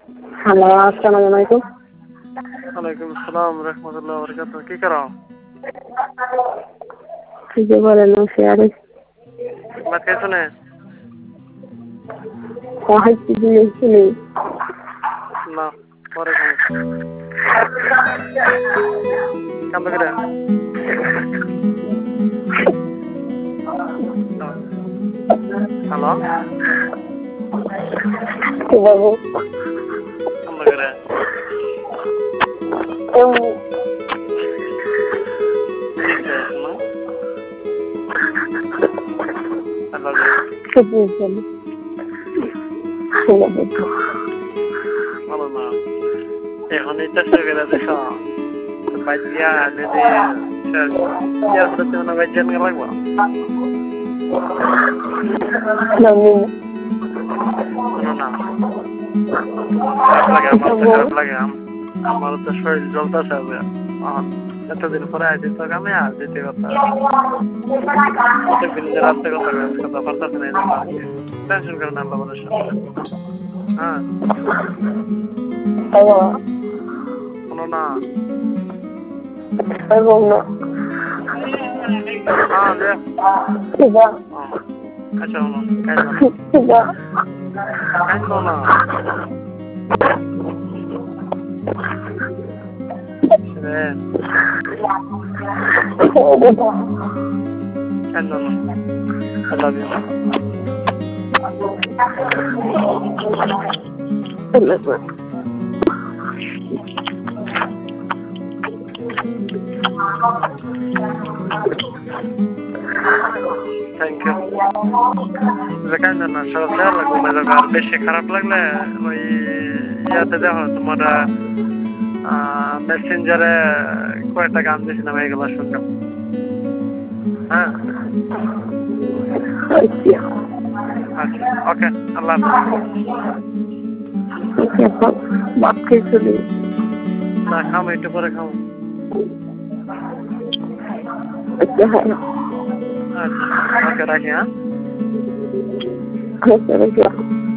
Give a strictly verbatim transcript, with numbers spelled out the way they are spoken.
Hello, আসসালামু আলাইকুম। ওয়ালাইকুম আসসালাম রাহমাতুল্লাহি ওয়া বারাকাতুহু। কি করো? কি যে বলেন না শেয়ারে ভাত খাইছো না? খাইছি দিয়েছি নেই। না, পরে খাই। কাম করে। হ্যালো? কি বলবো? কাম করে। এমনি কিসে না? আল্লাহ শুধু চলে। শুনে দেখো। ভালো না। এখন এটা করে দেখো। বাইজিয়া যদি ইয়ার প্রতি মনে হয় জানা লাগবে। নামি শোনো না। খারাপ লাগে আমার তো খারাপ লাগে আমার তো শরীর জ্বলতেছে হবে এতদিন পরে আইছি তো আমি আর যেতে কথা প্রত্যেকদিন যে রাস্তায় কথা কথা পারতেছে না এটা আর কি টেনশন করেন আল্লাহ বলে হ্যাঁ শোনো না হ্যাঁ যে আচ্ছা শোনো কাইন্দ না কাইন্দ না I love you. I love you. Thank you. যেখানে জানা সব খেয়াল রাখবো মেয়েদের আর বেশি খারাপ লাগলে ওই ইয়াতে দেখো তোমার মেসেঞ্জারে কয়েকটা গান দিয়েছিলাম এইগুলো শুনলাম হ্যাঁ আচ্ছা ওকে আল্লাহ হাফেজ না খাও একটু পরে খাও আচ্ছা ওকে রাখি হ্যাঁ